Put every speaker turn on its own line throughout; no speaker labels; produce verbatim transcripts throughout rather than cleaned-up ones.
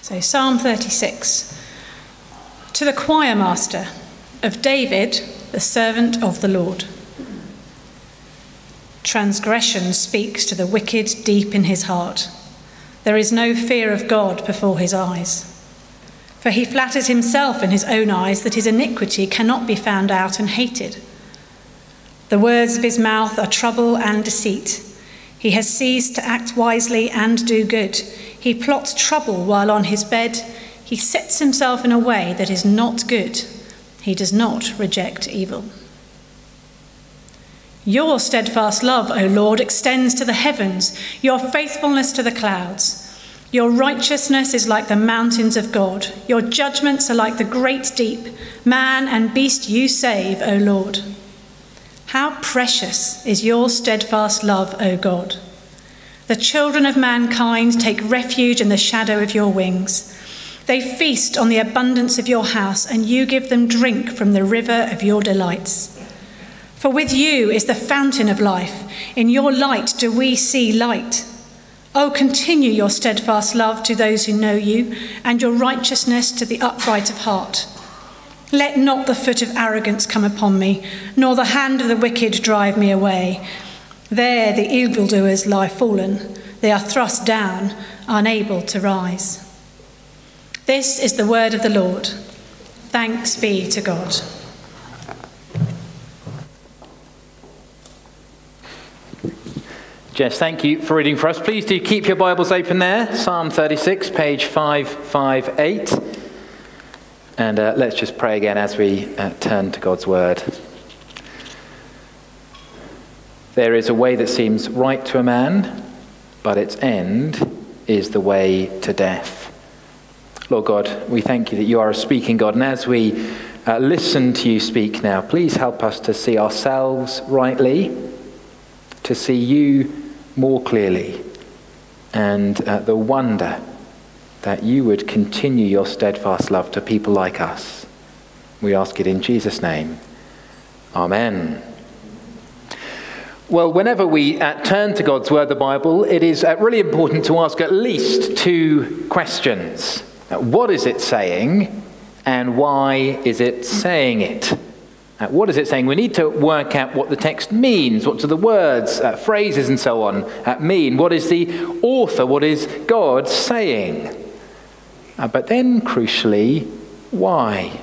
So Psalm thirty-six. To the choir master of David, the servant of the Lord. Transgression speaks to the wicked deep in his heart. There is no fear of God before his eyes. For he flatters himself in his own eyes that his iniquity cannot be found out and hated. The words of his mouth are trouble and deceit. He has ceased to act wisely and do good. He plots trouble while on his bed. He sets himself in a way that is not good. He does not reject evil. Your steadfast love, O Lord, extends to the heavens, your faithfulness to the clouds. Your righteousness is like the mountains of God. Your judgments are like the great deep. Man and beast you save, O Lord. How precious is your steadfast love, O God. The children of mankind take refuge in the shadow of your wings. They feast on the abundance of your house, and you give them drink from the river of your delights. For with you is the fountain of life. In your light do we see light. Oh, continue your steadfast love to those who know you, and your righteousness to the upright of heart. Let not the foot of arrogance come upon me, nor the hand of the wicked drive me away. There the evildoers lie fallen. They are thrust down, unable to rise. This is the word of the Lord. Thanks be to God.
Jess, thank you for reading for us. Please do keep your Bibles open there. Psalm thirty-six, page five fifty-eight. And uh, let's just pray again as we uh, turn to God's word. There is a way that seems right to a man, but its end is the way to death. Lord God, we thank you that you are a speaking God. And as we uh, listen to you speak now, please help us to see ourselves rightly, to see you more clearly, and uh, the wonder that you would continue your steadfast love to people like us. We ask it in Jesus' name. Amen. Well, whenever we uh, turn to God's word, the Bible, it is uh, really important to ask at least two questions. Uh, what is it saying, and why is it saying it? Uh, what is it saying? We need to work out what the text means. What do the words, uh, phrases and so on uh, mean? What is the author, what is God saying? Uh, but then, crucially, why?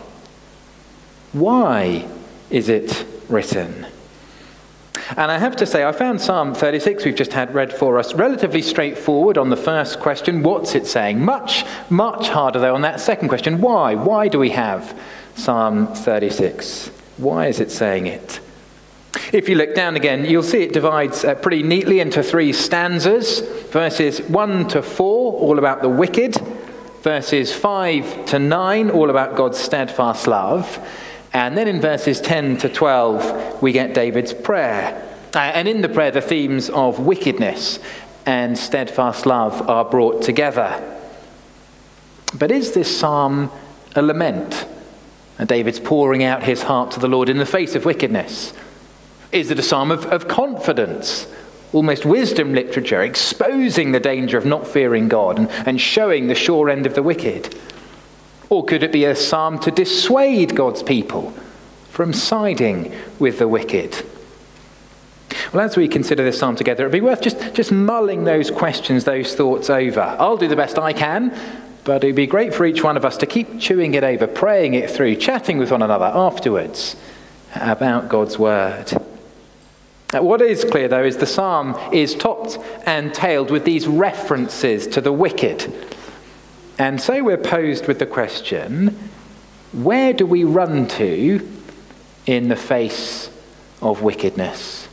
Why is it written? And I have to say, I found Psalm thirty-six, we've just had read for us, relatively straightforward on the first question, what's it saying? Much, much harder, though, on that second question, why? Why do we have Psalm thirty-six? Why is it saying it? If you look down again, you'll see it divides uh, pretty neatly into three stanzas. Verses one to four, all about the wicked. Verses five to nine, all about God's steadfast love. And then in verses ten to twelve, we get David's prayer. Uh, and in the prayer, the themes of wickedness and steadfast love are brought together. But is this psalm a lament? And David's pouring out his heart to the Lord in the face of wickedness. Is it a psalm of, of confidence? Almost wisdom literature, exposing the danger of not fearing God and, and showing the sure end of the wicked? Or could it be a psalm to dissuade God's people from siding with the wicked? Well, as we consider this psalm together, it'd be worth just, just mulling those questions, those thoughts over. I'll do the best I can, but it'd be great for each one of us to keep chewing it over, praying it through, chatting with one another afterwards about God's word. What is clear, though, is the psalm is topped and tailed with these references to the wicked. And so we're posed with the question, where do we run to in the face of wickedness?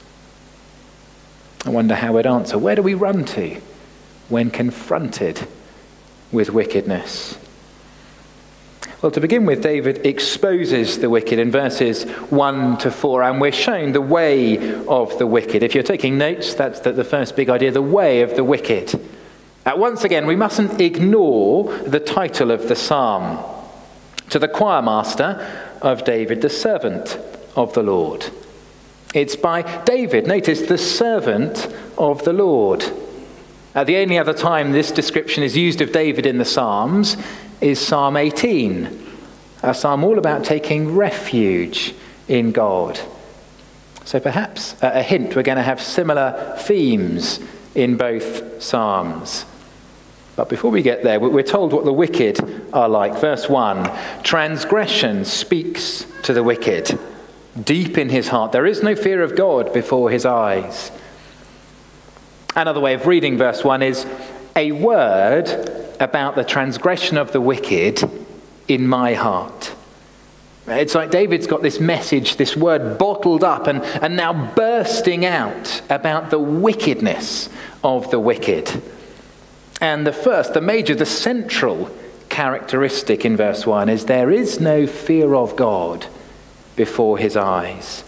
I wonder how we'd answer. Where do we run to when confronted with wickedness? Well, to begin with, David exposes the wicked in verses one to four, and we're shown the way of the wicked. If you're taking notes, that's the, the first big idea, the way of the wicked. Uh, once again, we mustn't ignore the title of the psalm. To the choir master of David, the servant of the Lord. It's by David, notice, the servant of the Lord. Uh, the only other time this description is used of David in the Psalms is Psalm eighteen, a psalm all about taking refuge in God. So perhaps a hint, we're going to have similar themes in both Psalms. But before we get there, we're told what the wicked are like. Verse one, transgression speaks to the wicked. Deep in his heart, there is no fear of God before his eyes. Another way of reading verse one is a word about the transgression of the wicked in my heart. It's like David's got this message, this word bottled up and, and now bursting out about the wickedness of the wicked. And the first, the major, the central characteristic in verse one is there is no fear of God before his eyes.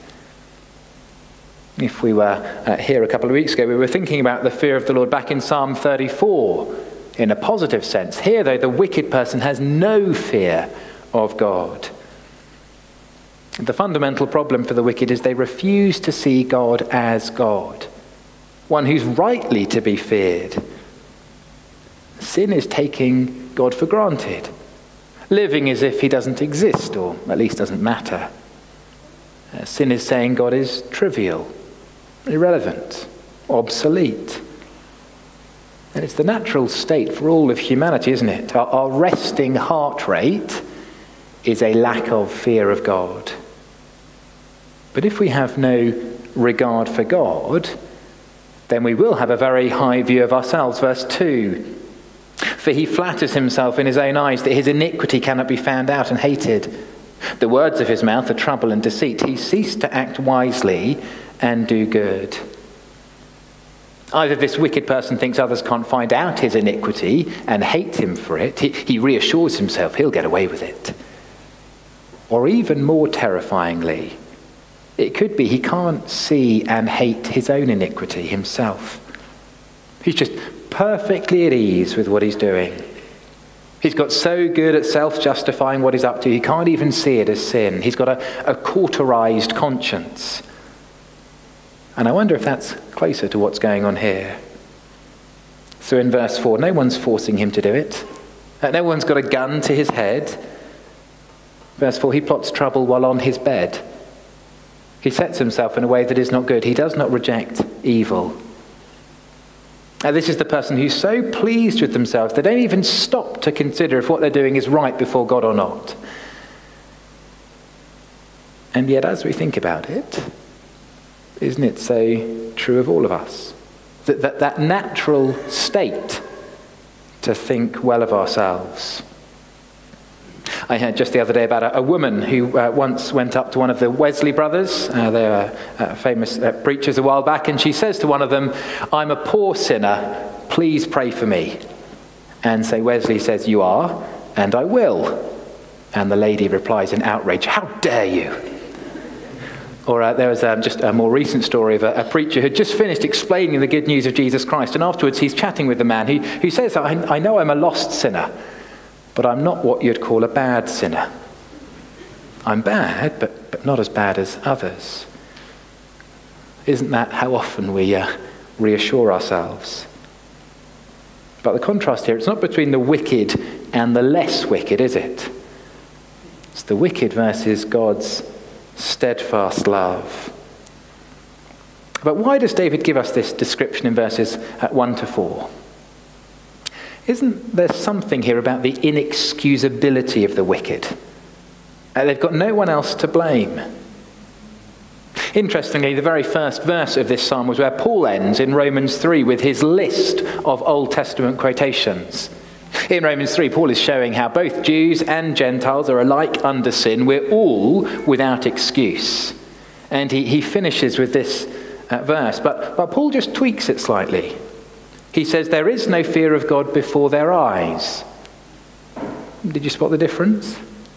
If we were uh, here a couple of weeks ago, we were thinking about the fear of the Lord back in Psalm thirty-four in a positive sense. Here, though, the wicked person has no fear of God. The fundamental problem for the wicked is they refuse to see God as God, one who's rightly to be feared. Sin is taking God for granted, living as if he doesn't exist, or at least doesn't matter. Uh, sin is saying God is trivial, irrelevant, obsolete. And it's the natural state for all of humanity, isn't it? Our, our resting heart rate is a lack of fear of God. But if we have no regard for God, then we will have a very high view of ourselves. Verse two, for he flatters himself in his own eyes that his iniquity cannot be found out and hated. The words of his mouth are trouble and deceit. He ceased to act wisely and do good. Either this wicked person thinks others can't find out his iniquity and hate him for it. He, he reassures himself he'll get away with it. Or even more terrifyingly, it could be he can't see and hate his own iniquity himself. He's just perfectly at ease with what he's doing. He's got so good at self-justifying what he's up to, he can't even see it as sin. He's got a, a cauterized conscience. And I wonder if that's closer to what's going on here. So in verse four, no one's forcing him to do it. No one's got a gun to his head. Verse four, he plots trouble while on his bed. He sets himself in a way that is not good. He does not reject evil. Now, this is the person who's so pleased with themselves, they don't even stop to consider if what they're doing is right before God or not. And yet, as we think about it, isn't it so true of all of us? That that, that natural state to think well of ourselves. I heard just the other day about a, a woman who uh, once went up to one of the Wesley brothers. Uh, they were uh, famous uh, preachers a while back, and she says to one of them, "I'm a poor sinner, please pray for me." And so Wesley says, "You are, and I will." And the lady replies in outrage, "How dare you?" Or uh, there was um, just a more recent story of a, a preacher who had just finished explaining the good news of Jesus Christ, and afterwards he's chatting with the man who, who says, I, I know I'm a lost sinner, but I'm not what you'd call a bad sinner. I'm bad, but, but not as bad as others. Isn't that how often we uh, reassure ourselves? But the contrast here, it's not between the wicked and the less wicked, is it? It's the wicked versus God's steadfast love. But why does David give us this description in verses one to four? Isn't there something here about the inexcusability of the wicked? Uh, they've got no one else to blame. Interestingly, the very first verse of this psalm was where Paul ends in Romans three with his list of Old Testament quotations. In Romans three, Paul is showing how both Jews and Gentiles are alike under sin. We're all without excuse. And he, he finishes with this uh, verse. But, but Paul just tweaks it slightly. He says, there is no fear of God before their eyes. Did you spot the difference?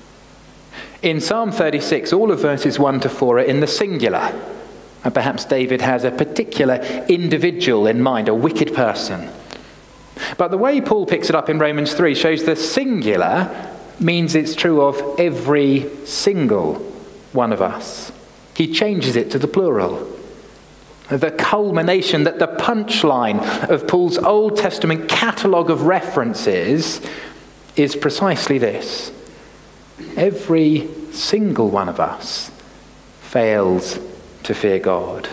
In Psalm thirty-six, all of verses one to four are in the singular. And perhaps David has a particular individual in mind, a wicked person. But the way Paul picks it up in Romans three shows the singular means it's true of every single one of us. He changes it to the plural. The culmination, that the punchline of Paul's Old Testament catalogue of references is precisely this. Every single one of us fails to fear God.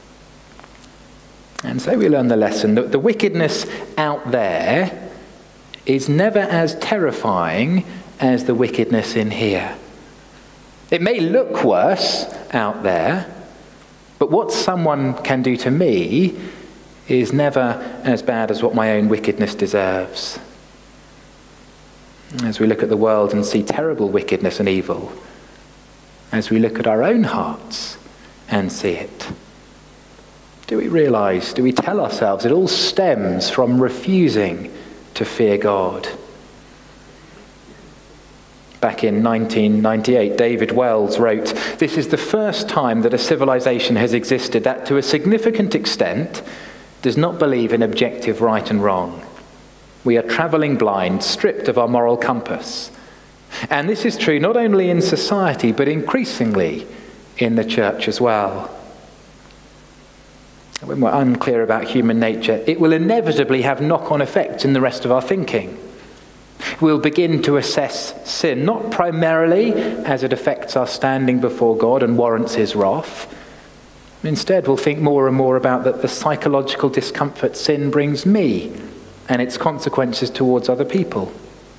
And so we learn the lesson that the wickedness out there is never as terrifying as the wickedness in here. It may look worse out there, but what someone can do to me is never as bad as what my own wickedness deserves. As we look at the world and see terrible wickedness and evil, as we look at our own hearts and see it, do we realize, do we tell ourselves it all stems from refusing to fear God? Back in nineteen ninety-eight, David Wells wrote, "This is the first time that a civilization has existed that to a significant extent does not believe in objective right and wrong. We are travelling blind, stripped of our moral compass. And this is true not only in society, but increasingly in the church as well. When we're unclear about human nature, it will inevitably have knock-on effects in the rest of our thinking. We'll begin to assess sin, not primarily as it affects our standing before God and warrants his wrath. Instead, we'll think more and more about that the psychological discomfort sin brings me and its consequences towards other people.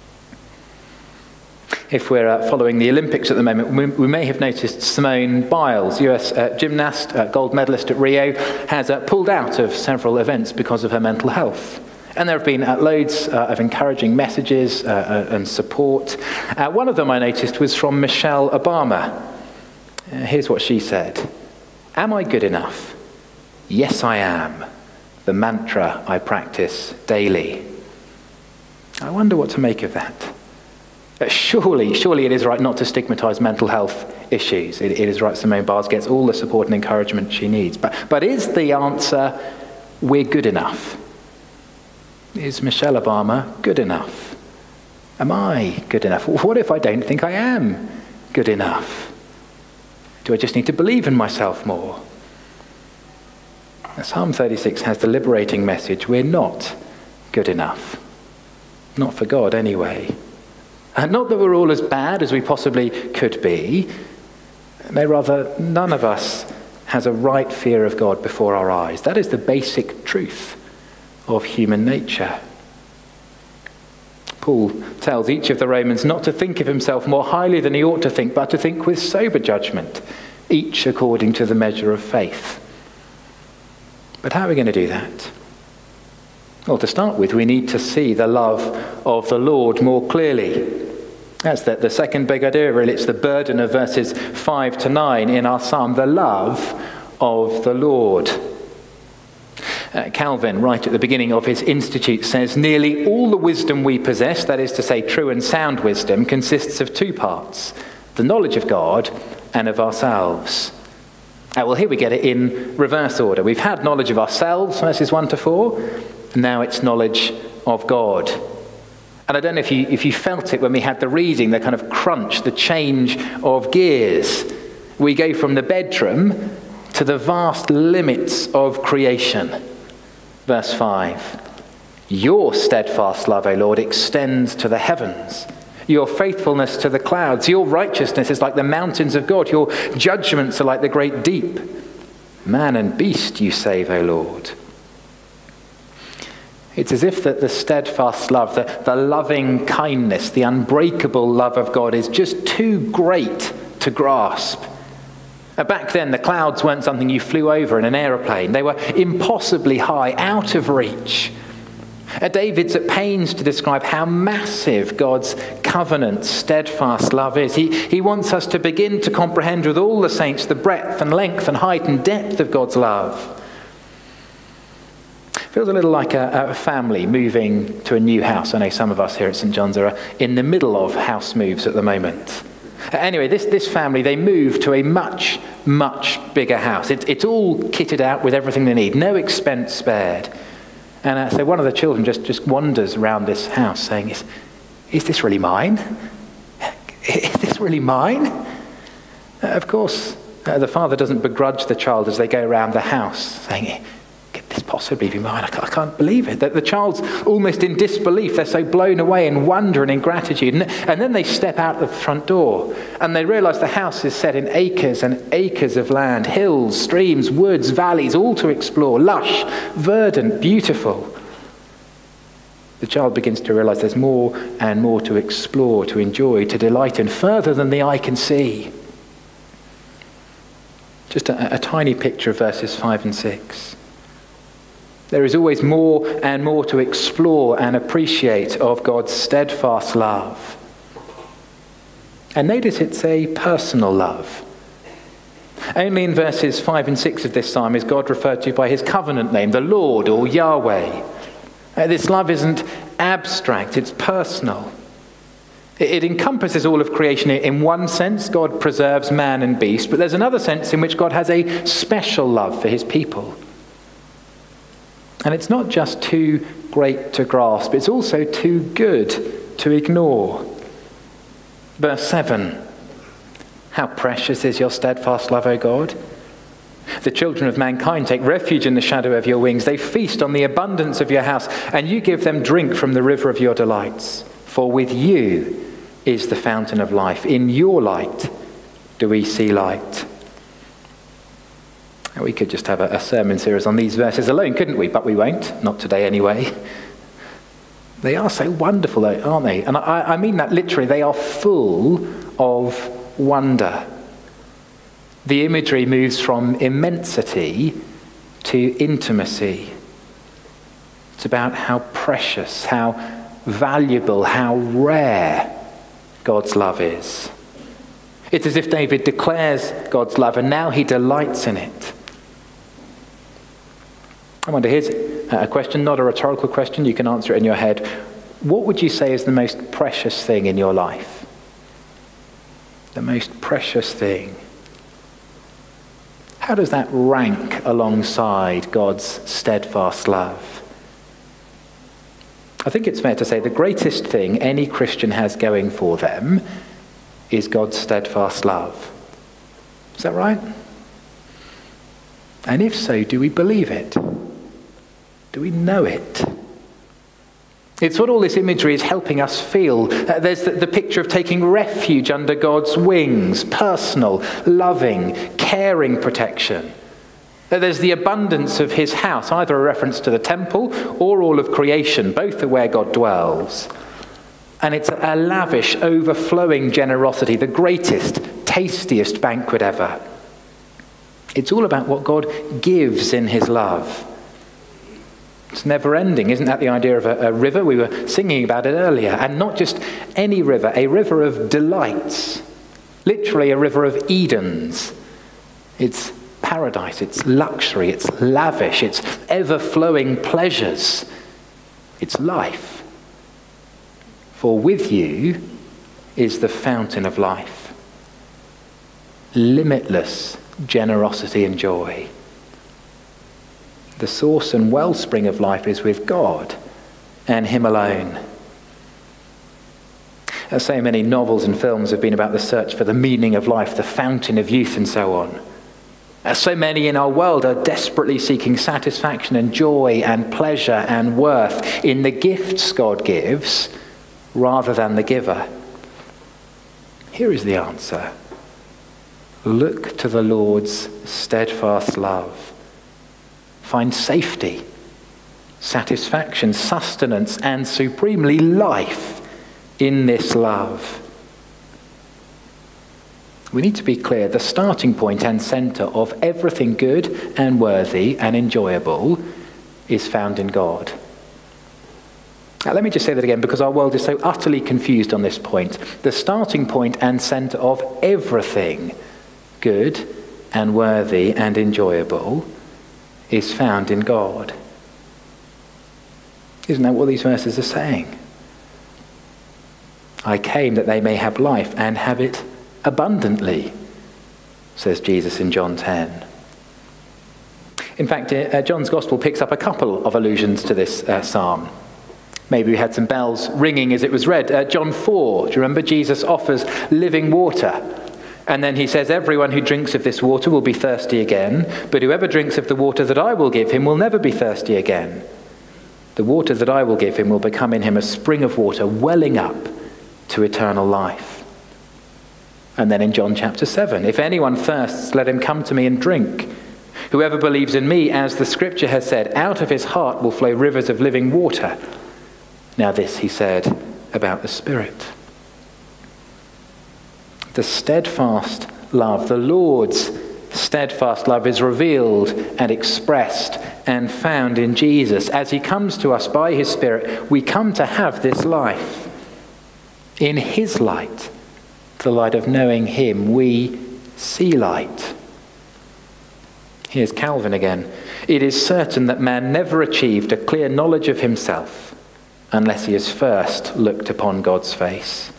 If we're uh, following the Olympics at the moment, we, we may have noticed Simone Biles, U S uh, gymnast, uh, gold medalist at Rio, has uh, pulled out of several events because of her mental health. And there have been uh, loads uh, of encouraging messages uh, uh, and support. Uh, one of them I noticed was from Michelle Obama. Uh, here's what she said. "Am I good enough? Yes, I am. The mantra I practice daily." I wonder what to make of that. Uh, surely, surely it is right not to stigmatise mental health issues. It, it is right Simone Biles gets all the support and encouragement she needs. But, but is the answer, we're good enough? Is Michelle Obama good enough? Am I good enough? What if I don't think I am good enough? Do I just need to believe in myself more? Psalm thirty-six has the liberating message, we're not good enough. Not for God anyway. And not that we're all as bad as we possibly could be. No, rather, none of us has a right fear of God before our eyes. That is the basic truth of human nature. Paul tells each of the Romans not to think of himself more highly than he ought to think, but to think with sober judgment, each according to the measure of faith. But how are we going to do that? Well, to start with, we need to see the love of the Lord more clearly. That's the, the second big idea, really. It's the burden of verses five to nine in our psalm, the love of the Lord. Uh, Calvin, right at the beginning of his Institute, says, "Nearly all the wisdom we possess, that is to say true and sound wisdom, consists of two parts, the knowledge of God and of ourselves." Uh, well, here we get it in reverse order. We've had knowledge of ourselves, verses one to four, and now it's knowledge of God. And I don't know if you, if you felt it when we had the reading, the kind of crunch, the change of gears. We go from the bedroom to the vast limits of creation. Verse five, "Your steadfast love, O Lord, extends to the heavens. Your faithfulness to the clouds. Your righteousness is like the mountains of God. Your judgments are like the great deep. Man and beast you save, O Lord." It's as if that the steadfast love, the, the loving kindness, the unbreakable love of God is just too great to grasp. Back then, the clouds weren't something you flew over in an aeroplane. They were impossibly high, out of reach. David's at pains to describe how massive God's covenant, steadfast love is. He, he wants us to begin to comprehend with all the saints the breadth and length and height and depth of God's love. Feels a little like a, a family moving to a new house. I know some of us here at St John's are in the middle of house moves at the moment. Anyway, this, this family, they moved to a much, much bigger house. It, it's all kitted out with everything they need, no expense spared. And uh, so one of the children just, just wanders around this house saying, is, is this really mine? Is this really mine? Uh, of course, Uh, the father doesn't begrudge the child as they go around the house, saying, could this possibly be mine? I can't, I can't believe it. That the child's almost in disbelief. They're so blown away in wonder and in gratitude. And, and then they step out the front door and they realize the house is set in acres and acres of land, hills, streams, woods, valleys, all to explore, lush, verdant, beautiful. The child begins to realize there's more and more to explore, to enjoy, to delight in, further than the eye can see. Just a, a tiny picture of verses five and six. There is always more and more to explore and appreciate of God's steadfast love. And notice it's a personal love. Only in verses five and six of this psalm is God referred to by his covenant name, the Lord or Yahweh. Uh, this love isn't abstract, it's personal. It, it encompasses all of creation. In one sense, God preserves man and beast, but there's another sense in which God has a special love for his people. And it's not just too great to grasp, it's also too good to ignore. Verse seven, how precious is your steadfast love, O God. The children of mankind take refuge in the shadow of your wings. They feast on the abundance of your house, and you give them drink from the river of your delights. For with you is the fountain of life. In your light do we see light. We could just have a, a sermon series on these verses alone, couldn't we? But we won't. Not today anyway. They are so wonderful, though, aren't they? And I, I mean that literally. They are full of wonder. The imagery moves from immensity to intimacy. It's about how precious, how valuable, how rare God's love is. It's as if David declares God's love and now he delights in it. I wonder, here's a question, not a rhetorical question, you can answer it in your head. What would you say is the most precious thing in your life? The most precious thing. How does that rank alongside God's steadfast love? I think it's fair to say the greatest thing any Christian has going for them is God's steadfast love. Is that right? And if so, do we believe it? Do we know it? It's what all this imagery is helping us feel. Uh, there's the, the picture of taking refuge under God's wings, personal, loving, caring protection. Uh, there's the abundance of his house, either a reference to the temple or all of creation, both are where God dwells. And it's a lavish, overflowing generosity, the greatest, tastiest banquet ever. It's all about what God gives in his love. It's never ending. Isn't that the idea of a, a river? We were singing about it earlier. And not just any river, a river of delights. Literally a river of Edens. It's paradise, it's luxury, it's lavish, it's ever-flowing pleasures. It's life. For with you is the fountain of life. Limitless generosity and joy. The source and wellspring of life is with God and him alone. As so many novels and films have been about the search for the meaning of life, the fountain of youth and so on. As so many in our world are desperately seeking satisfaction and joy and pleasure and worth in the gifts God gives rather than the giver. Here is the answer. Look to the Lord's steadfast love. Find safety, satisfaction, sustenance, and supremely life in this love. We need to be clear, the starting point and centre of everything good and worthy and enjoyable is found in God. Now, let me just say that again, because our world is so utterly confused on this point. The starting point and centre of everything good and worthy and enjoyable is found in God. Isn't that what these verses are saying? I came that they may have life and have it abundantly, says Jesus in John ten. In fact, uh, John's Gospel picks up a couple of allusions to this uh, psalm. Maybe we had some bells ringing as it was read. Uh, John four, do you remember? Jesus offers living water. And then he says, everyone who drinks of this water will be thirsty again, but whoever drinks of the water that I will give him will never be thirsty again. The water that I will give him will become in him a spring of water welling up to eternal life. And then in John chapter seven, if anyone thirsts, let him come to me and drink. Whoever believes in me, as the scripture has said, out of his heart will flow rivers of living water. Now this he said about the Spirit. The steadfast love, the Lord's steadfast love is revealed and expressed and found in Jesus. As he comes to us by his Spirit, we come to have this life. In his light, the light of knowing him, we see light. Here's Calvin again. It is certain that man never achieved a clear knowledge of himself unless he has first looked upon God's face.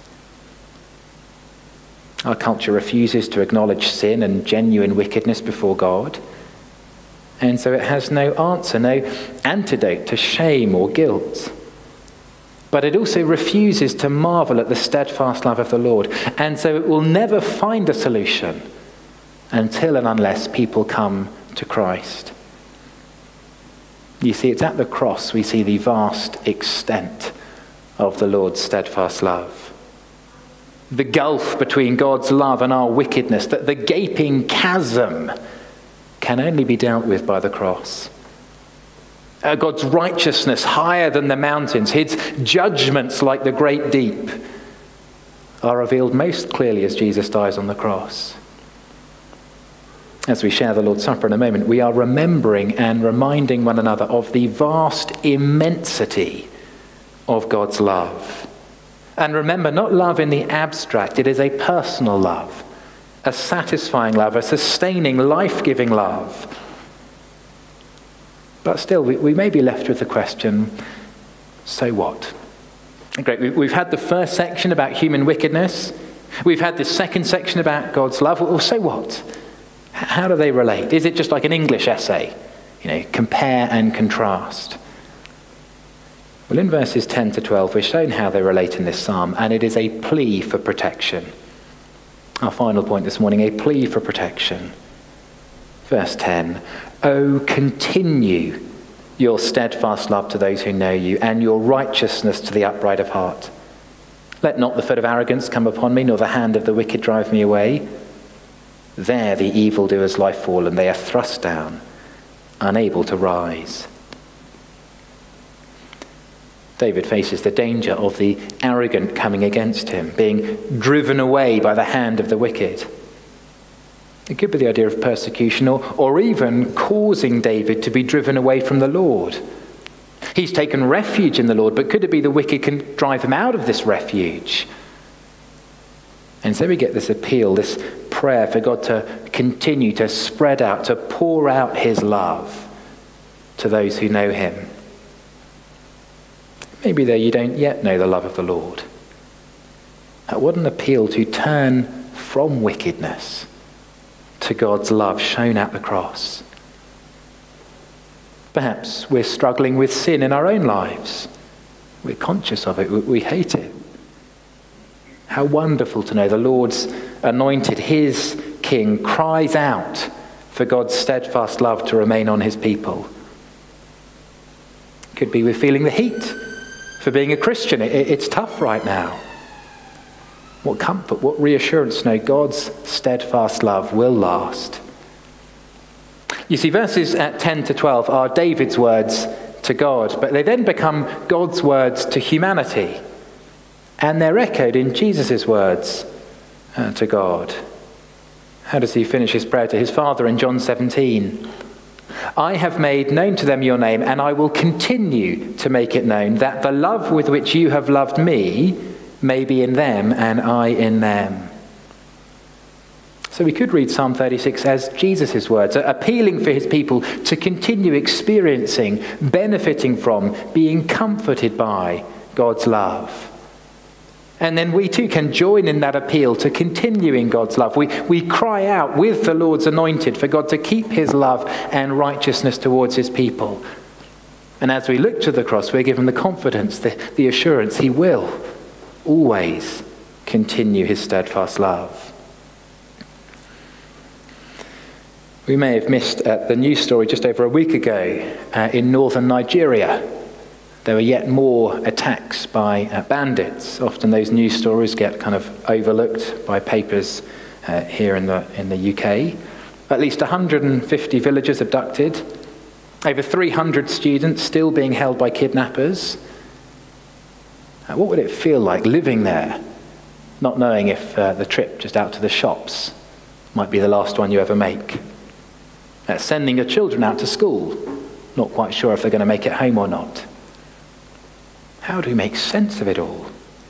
Our culture refuses to acknowledge sin and genuine wickedness before God, and so it has no answer, no antidote to shame or guilt. But it also refuses to marvel at the steadfast love of the Lord, and so it will never find a solution until and unless people come to Christ. You see, it's at the cross we see the vast extent of the Lord's steadfast love. The gulf between God's love and our wickedness, that the gaping chasm can only be dealt with by the cross. Uh, God's righteousness higher than the mountains, his judgments like the great deep, are revealed most clearly as Jesus dies on the cross. As we share the Lord's Supper in a moment, we are remembering and reminding one another of the vast immensity of God's love. And remember, not love in the abstract, it is a personal love, a satisfying love, a sustaining, life-giving love. But still, we, we may be left with the question, so what? Great, we, we've had the first section about human wickedness. We've had the second section about God's love. Well, so what? How do they relate? Is it just like an English essay? You know, compare and contrast. Well, in verses ten to twelve, we're shown how they relate in this psalm, and it is a plea for protection. Our final point this morning, a plea for protection. Verse ten, "Oh, continue your steadfast love to those who know you, and your righteousness to the upright of heart. Let not the foot of arrogance come upon me, nor the hand of the wicked drive me away. There the evildoers lie fallen, they are thrust down, unable to rise." David faces the danger of the arrogant coming against him, being driven away by the hand of the wicked. It could be the idea of persecution, or, or even causing David to be driven away from the Lord. He's taken refuge in the Lord, but could it be the wicked can drive him out of this refuge? And so we get this appeal, this prayer for God to continue to spread out, to pour out his love to those who know him. Maybe there you don't yet know the love of the Lord. What an appeal to turn from wickedness to God's love shown at the cross. Perhaps we're struggling with sin in our own lives. We're conscious of it. We hate it. How wonderful to know the Lord's anointed, his King, cries out for God's steadfast love to remain on his people. Could be we're feeling the heat for being a Christian. It, it's tough right now. What comfort, what reassurance to know God's steadfast love will last. You see, verses at ten to twelve are David's words to God, but they then become God's words to humanity. And they're echoed in Jesus' words uh, to God. How does he finish his prayer to his Father in John seventeen? "I have made known to them your name, and I will continue to make it known, that the love with which you have loved me may be in them and I in them." So we could read Psalm thirty-six as Jesus' words, appealing for his people to continue experiencing, benefiting from, being comforted by God's love. And then we too can join in that appeal to continuing God's love. We, we cry out with the Lord's anointed for God to keep his love and righteousness towards his people. And as we look to the cross, we're given the confidence, the, the assurance he will always continue his steadfast love. We may have missed uh, the news story just over a week ago uh, in northern Nigeria. There were yet more attacks by uh, bandits. Often those news stories get kind of overlooked by papers uh, here in the, in the U K. At least one hundred fifty villagers abducted. Over three hundred students still being held by kidnappers. Uh, what would it feel like living there, not knowing if uh, the trip just out to the shops might be the last one you ever make? Uh, sending your children out to school, not quite sure if they're going to make it home or not. How do we make sense of it all?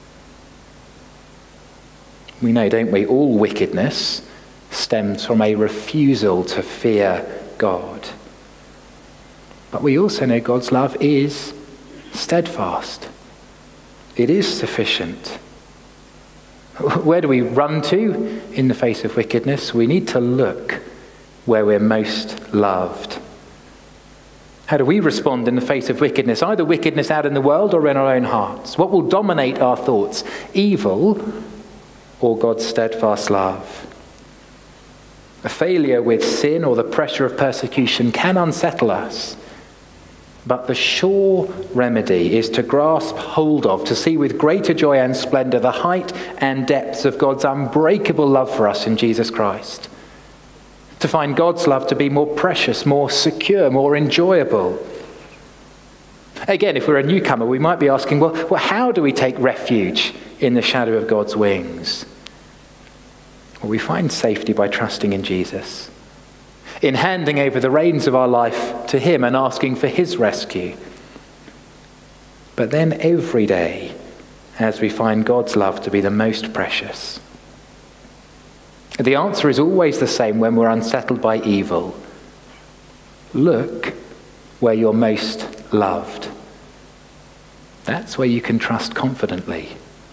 We know, don't we, all wickedness stems from a refusal to fear God. But we also know God's love is steadfast. It is sufficient. Where do we run to in the face of wickedness? We need to look where we're most loved. How do we respond in the face of wickedness? Either wickedness out in the world or in our own hearts. What will dominate our thoughts? Evil or God's steadfast love? A failure with sin or the pressure of persecution can unsettle us. But the sure remedy is to grasp hold of, to see with greater joy and splendor the height and depths of God's unbreakable love for us in Jesus Christ. To find God's love to be more precious, more secure, more enjoyable. Again, if we're a newcomer, we might be asking, well, well, how do we take refuge in the shadow of God's wings? Well, we find safety by trusting in Jesus, in handing over the reins of our life to him and asking for his rescue. But then every day, as we find God's love to be the most precious. The answer is always the same when we're unsettled by evil. Look where you're most loved. That's where you can trust confidently.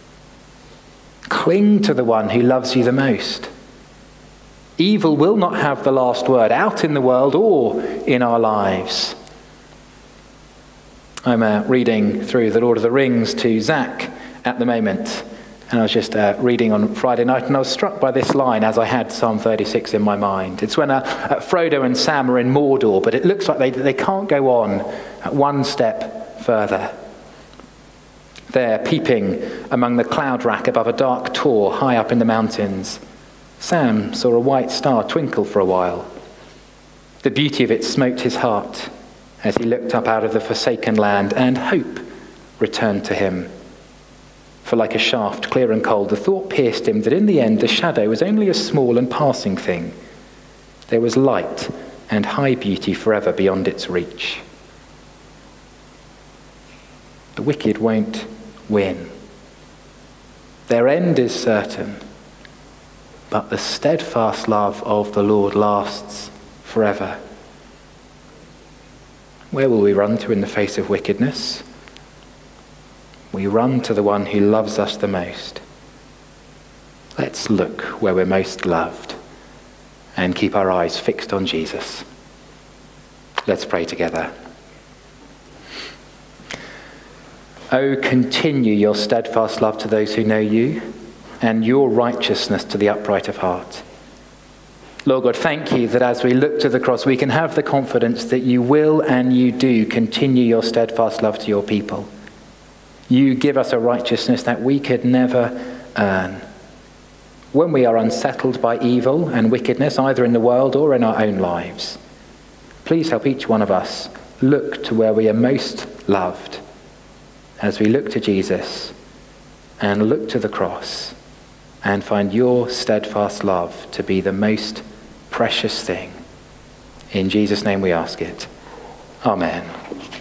Cling to the one who loves you the most. Evil will not have the last word out in the world or in our lives. I'm uh, reading through The Lord of the Rings to Zach at the moment. And I was just uh, reading on Friday night, and I was struck by this line as I had Psalm thirty-six in my mind. It's when uh, uh, Frodo and Sam are in Mordor, but it looks like they, they can't go on uh, one step further. There, peeping among the cloud rack above a dark tor high up in the mountains, Sam saw a white star twinkle for a while. The beauty of it smote his heart as he looked up out of the forsaken land, and hope returned to him. For like a shaft, clear and cold, the thought pierced him that in the end the shadow was only a small and passing thing. There was light and high beauty forever beyond its reach. The wicked won't win. Their end is certain, but the steadfast love of the Lord lasts forever. Where will we run to in the face of wickedness? We run to the one who loves us the most. Let's look where we're most loved and keep our eyes fixed on Jesus. Let's pray together. Oh, continue your steadfast love to those who know you, and your righteousness to the upright of heart. Lord God, thank you that as we look to the cross, we can have the confidence that you will and you do continue your steadfast love to your people. You give us a righteousness that we could never earn. When we are unsettled by evil and wickedness, either in the world or in our own lives, please help each one of us look to where we are most loved as we look to Jesus and look to the cross and find your steadfast love to be the most precious thing. In Jesus' name we ask it. Amen.